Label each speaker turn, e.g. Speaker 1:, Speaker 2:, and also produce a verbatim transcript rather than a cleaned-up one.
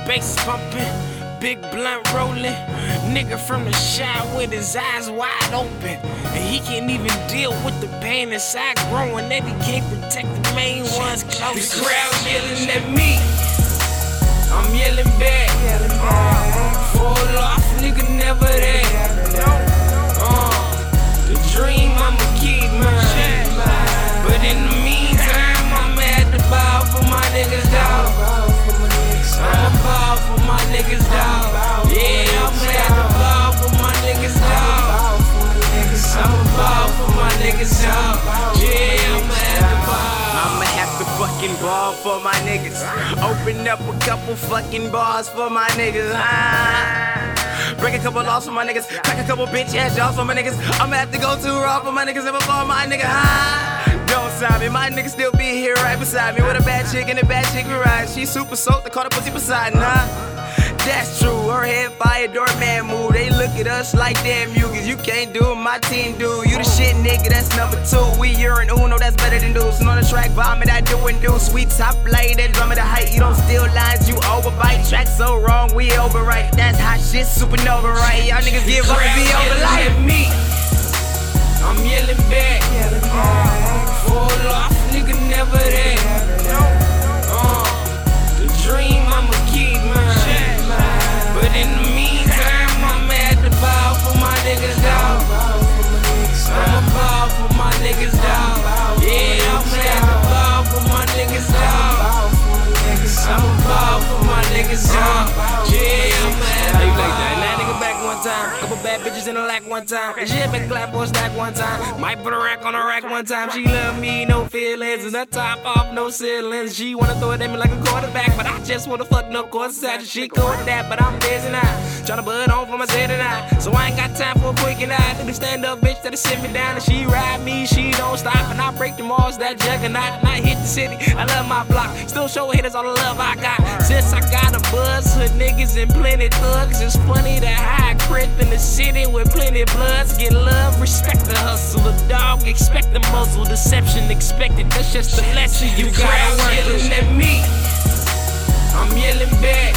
Speaker 1: bass pumping, big blunt rolling. Nigga from the shop with his eyes wide open, and he can't even deal with the pain inside growing that he can't protect the main ones close. The crowd yelling at me, I'm yelling back. Fall off, nigga, never that. Uh, the dream I'ma keep mine, but in the meantime I'ma have to bow for my niggas, dog. I'ma bow for my niggas, dog. Yeah, I'ma have to bow for my niggas, dog. I'ma bow for my niggas, dog. Yeah, I'ma have to bow.
Speaker 2: I'ma have to fucking ball for my niggas. Open up a couple fucking bars for my niggas. Ah. Break a couple laws for my niggas. Crack a couple bitch ass jaws for my niggas. I'ma have to go too raw for my niggas. Never for my nigga. Ah. Don't sign me, my nigga still be here right beside me. With a bad chick and a bad chick we ride. She super soaked, they call her pussy beside, nah. That's true, her head fire, doorman move. They look at us like damn you, cause you can't do what my team do. You the shit nigga, that's number two. We urine uno, that's better than deuce. And on the track, vomit, I do and do. Sweet top play, that drum at the height. You don't steal lines, you overbite. Track so wrong, we overwrite. That's hot shit, supernova, right? Y'all niggas give up and be over life.
Speaker 1: Me, I'm yelling back. Fall off, nigga, never that. Uh, the dream I'ma keep mine, but in the meantime I'ma have to bow for my niggas, dog. I'ma bow for my niggas, dog. Yeah, I'ma have to bow for my niggas, dog. I'ma bow for my niggas, dog. Yeah, I'ma have to bow. That nigga back one time, couple bad bitches in the lack one time. Shit make clap boy stack one time. Might put a rack on a rack one time. She love me, no feelings, and the top off, no ceilings. She wanna throw it at me like a quarterback, but I just wanna fuck no course side. She cool with that, but I'm busy now. Tryna bud on for my set tonight, so I ain't got time for a quick and I. The stand up bitch that'll sit me down and she ride me, she don't stop, and I break them walls, that juggernaut. And I hit the city, I love my block. Still show hitters all the love I got. Since I got a buzz, hood niggas and plenty thugs. It's funny that I crip in the city with plenty bloods. Get love, respect the hustle. The dog, expect the muzzle. Deception expected, that's just the lesson you gotta work. Yelling at me, I'm yelling back.